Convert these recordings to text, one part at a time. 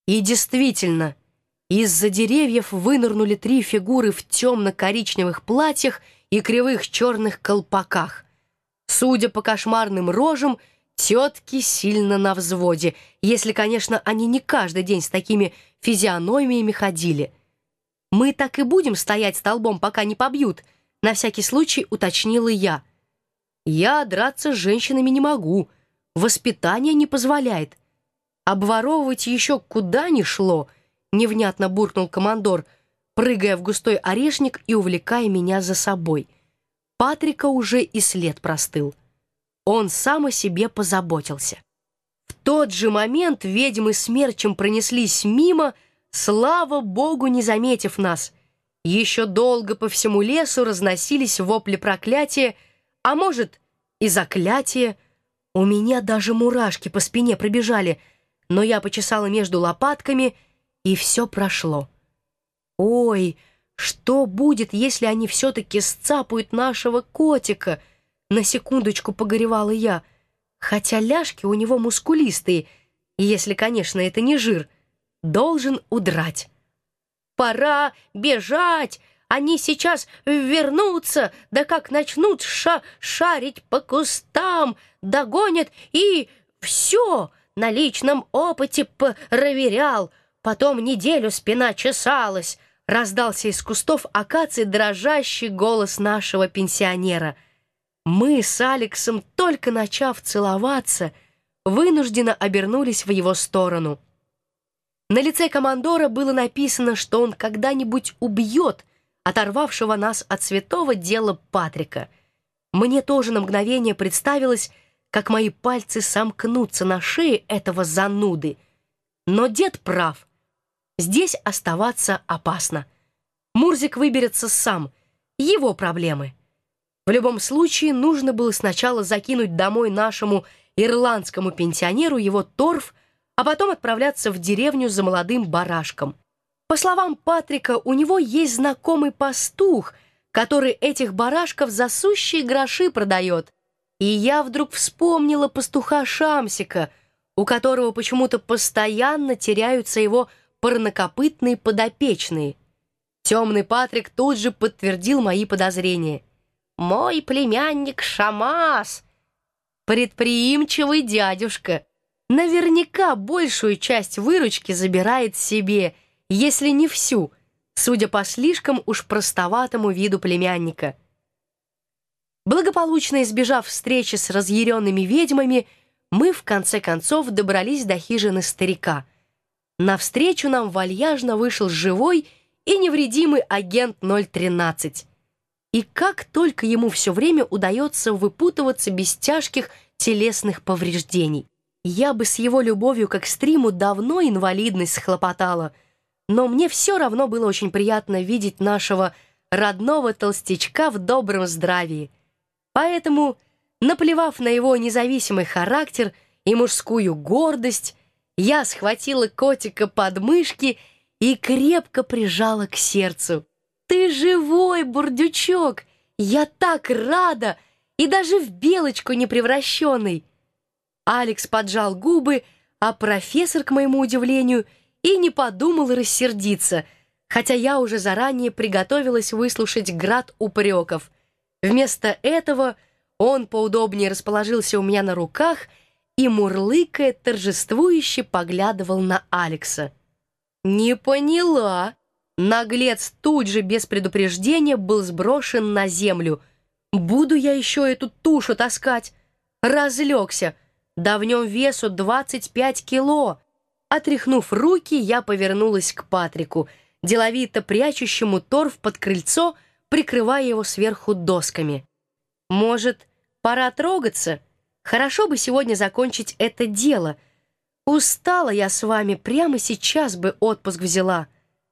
И действительно, из-за деревьев вынырнули три фигуры в темно-коричневых платьях и кривых черных колпаках. Судя по кошмарным рожам, тетки сильно на взводе, если, конечно, они не каждый день с такими физиономиями ходили. «Мы так и будем стоять столбом, пока не побьют», — на всякий случай уточнила я. «Я драться с женщинами не могу, воспитание не позволяет. Обворовывать еще куда ни шло», — невнятно буркнул командор, прыгая в густой орешник и увлекая меня за собой. Патрика уже и след простыл. Он сам о себе позаботился. В тот же момент ведьмы смерчем пронеслись мимо, слава богу, не заметив нас. Еще долго по всему лесу разносились вопли проклятия, а может и заклятия. У меня даже мурашки по спине пробежали, но я почесала между лопатками, и все прошло. «Ой, что будет, если они все-таки сцапают нашего котика?» На секундочку погоревала я, хотя ляжки у него мускулистые, если, конечно, это не жир, должен удрать. «Пора бежать! Они сейчас вернутся, да как начнут шарить по кустам, догонят и все, на личном опыте проверял, потом неделю спина чесалась», — раздался из кустов акации дрожащий голос нашего пенсионера. Мы с Алексом, только начав целоваться, вынужденно обернулись в его сторону. На лице командора было написано, что он когда-нибудь убьет оторвавшего нас от святого дела Патрика. Мне тоже на мгновение представилось, как мои пальцы сомкнутся на шее этого зануды. Но дед прав. Здесь оставаться опасно. Мурзик выберется сам. Его проблемы. В любом случае, нужно было сначала закинуть домой нашему ирландскому пенсионеру его торф, а потом отправляться в деревню за молодым барашком. По словам Патрика, у него есть знакомый пастух, который этих барашков за сущие гроши продает. И я вдруг вспомнила пастуха Шамсика, у которого почему-то постоянно теряются его парнокопытные подопечные. Темный Патрик тут же подтвердил мои подозрения. «Мой племянник Шамас, предприимчивый дядюшка, наверняка большую часть выручки забирает себе, если не всю, судя по слишком уж простоватому виду племянника». Благополучно избежав встречи с разъяренными ведьмами, мы в конце концов добрались до хижины старика. Навстречу нам вальяжно вышел живой и невредимый агент 013. И как только ему все время удается выпутываться без тяжких телесных повреждений. Я бы с его любовью к экстриму давно инвалидность схлопотала, но мне все равно было очень приятно видеть нашего родного толстячка в добром здравии. Поэтому, наплевав на его независимый характер и мужскую гордость, я схватила котика под мышки и крепко прижала к сердцу. «Ты живой, бурдючок! Я так рада! И даже в белочку не превращенный!» Алекс поджал губы, а профессор, к моему удивлению, и не подумал рассердиться, хотя я уже заранее приготовилась выслушать град упреков. Вместо этого он поудобнее расположился у меня на руках и, мурлыкая, торжествующе поглядывал на Алекса. «Не поняла». Наглец тут же без предупреждения был сброшен на землю. «Буду я еще эту тушу таскать?» Разлегся. Да в нем весу 25 кило. Отряхнув руки, я повернулась к Патрику, деловито прячущему торф под крыльцо, прикрывая его сверху досками. «Может, пора трогаться? Хорошо бы сегодня закончить это дело. Устала я с вами, прямо сейчас бы отпуск взяла».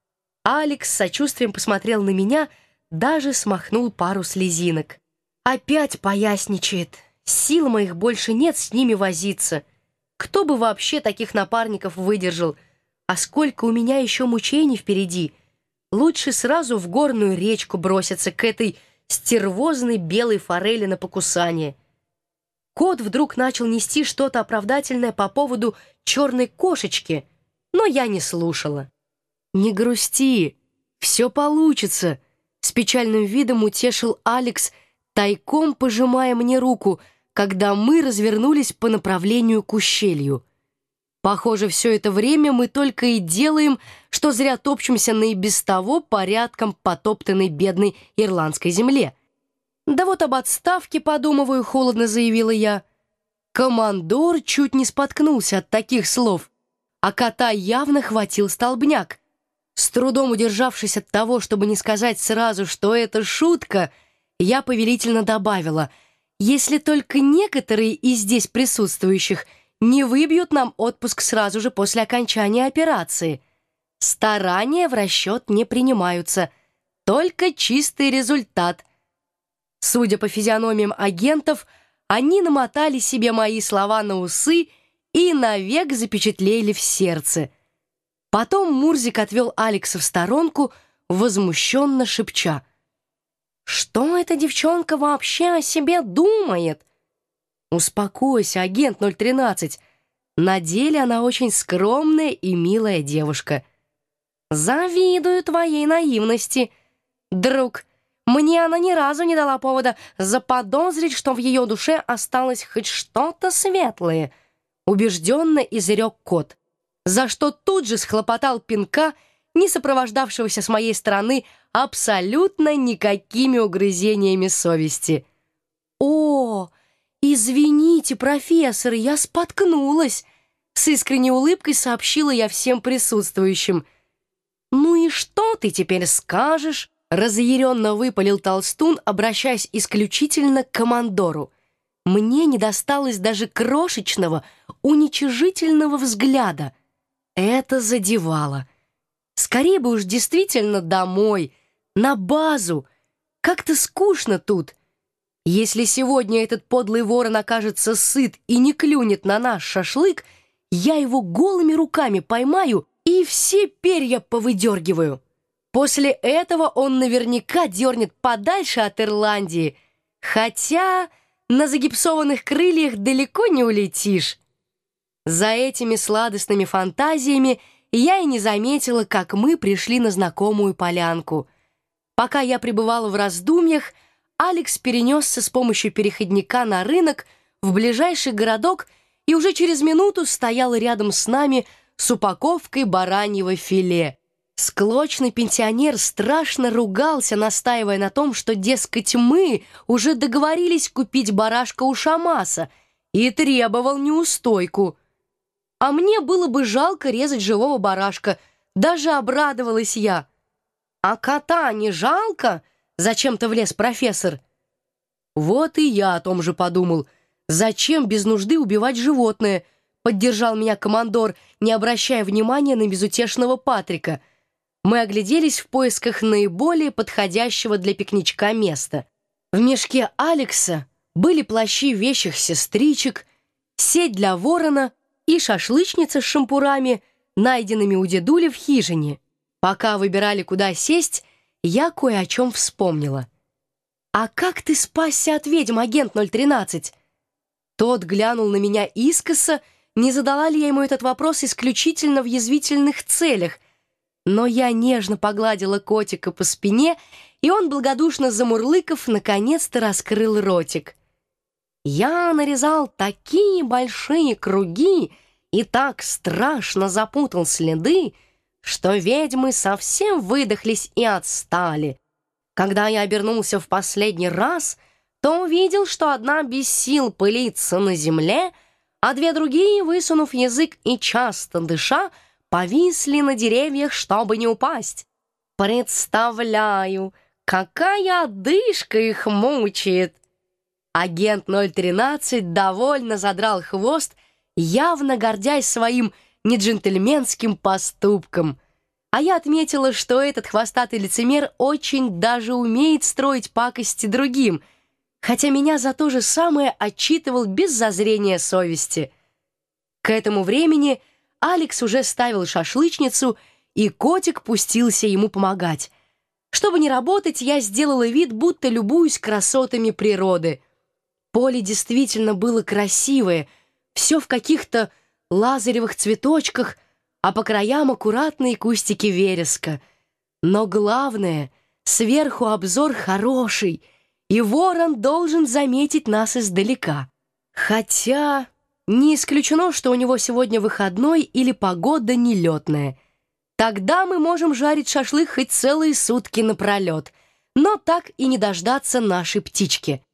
Алекс с сочувствием посмотрел на меня, даже смахнул пару слезинок. «Опять поясничает. Сил моих больше нет с ними возиться. Кто бы вообще таких напарников выдержал? А сколько у меня еще мучений впереди. Лучше сразу в горную речку броситься к этой стервозной белой форели на покусание». Кот вдруг начал нести что-то оправдательное по поводу черной кошечки. но я не слушала. «Не грусти, все получится», — с печальным видом утешил Алекс, тайком пожимая мне руку, когда мы развернулись по направлению к ущелью. Похоже, все это время мы только и делаем, что зря топчемся на и без того порядком потоптанной бедной ирландской земле. «Да вот об отставке подумываю», — холодно заявила я. Командор чуть не споткнулся от таких слов, а кота явно хватил столбняк. С трудом удержавшись от того, чтобы не сказать сразу, что это шутка, я повелительно добавила: «Если только некоторые из здесь присутствующих не выбьют нам отпуск сразу же после окончания операции. Старания в расчет не принимаются, только чистый результат». Судя по физиономиям агентов, они намотали себе мои слова на усы и навек запечатлели в сердце. Потом Мурзик отвел Алекса в сторонку, возмущенно шепча: «Что эта девчонка вообще о себе думает?» «Успокойся, агент 013. На деле она очень скромная и милая девушка». «Завидую твоей наивности. Друг, мне она ни разу не дала повода заподозрить, что в ее душе осталось хоть что-то светлое», — убежденно изрек кот, за что тут же схлопотал пинка, не сопровождавшегося с моей стороны абсолютно никакими угрызениями совести. «О, извините, профессор, я споткнулась», — с искренней улыбкой сообщила я всем присутствующим. «Ну и что ты теперь скажешь?» — разъяренно выпалил толстун, обращаясь исключительно к командору. Мне не досталось даже крошечного, уничижительного взгляда. Это задевало. Скорее бы уж действительно домой, на базу. Как-то скучно тут. Если сегодня этот подлый ворон окажется сыт и не клюнет на наш шашлык, я его голыми руками поймаю и все перья повыдергиваю. После этого он наверняка дернет подальше от Ирландии, хотя на загипсованных крыльях далеко не улетишь. За этими сладостными фантазиями я и не заметила, как мы пришли на знакомую полянку. Пока я пребывала в раздумьях, Алекс перенесся с помощью переходника на рынок в ближайший городок и уже через минуту стоял рядом с нами с упаковкой бараньего филе. Склочный пенсионер страшно ругался, настаивая на том, что, дескать, мы уже договорились купить барашка у Шамаса, и требовал неустойку. А мне было бы жалко резать живого барашка, даже обрадовалась я. «А кота не жалко?» — зачем-то влез профессор. «Вот и я о том же подумал. Зачем без нужды убивать животное?» — поддержал меня командор, не обращая внимания на безутешного Патрика. Мы огляделись в поисках наиболее подходящего для пикничка места. В мешке Алекса были плащи вещих сестричек, сеть для ворона и шашлычница с шампурами, найденными у дедули в хижине. Пока выбирали, куда сесть, я кое о чем вспомнила. «А как ты спасся от ведьм, агент 013?» Тот глянул на меня искоса, не задала ли я ему этот вопрос исключительно в язвительных целях, но я нежно погладила котика по спине, и он, благодушно замурлыков, наконец-то раскрыл ротик. «Я нарезал такие большие круги и так страшно запутал следы, что ведьмы совсем выдохлись и отстали. Когда я обернулся в последний раз, то увидел, что одна без сил пылится на земле, а две другие, высунув язык и часто дыша, повисли на деревьях, чтобы не упасть. Представляю, какая одышка их мучает!» Агент 013 довольно задрал хвост, явно гордясь своим неджентльменским поступком. А я отметила, что этот хвостатый лицемер очень даже умеет строить пакости другим, хотя меня за то же самое отчитывал без зазрения совести. К этому времени Алекс уже ставил шашлычницу, и котик пустился ему помогать. Чтобы не работать, я сделала вид, будто любуюсь красотами природы. Поле действительно было красивое, все в каких-то лазаревых цветочках, а по краям аккуратные кустики вереска. Но главное, сверху обзор хороший, и ворон должен заметить нас издалека. Хотя не исключено, что у него сегодня выходной или погода нелетная. Тогда мы можем жарить шашлык хоть целые сутки напролет, но так и не дождаться нашей птички.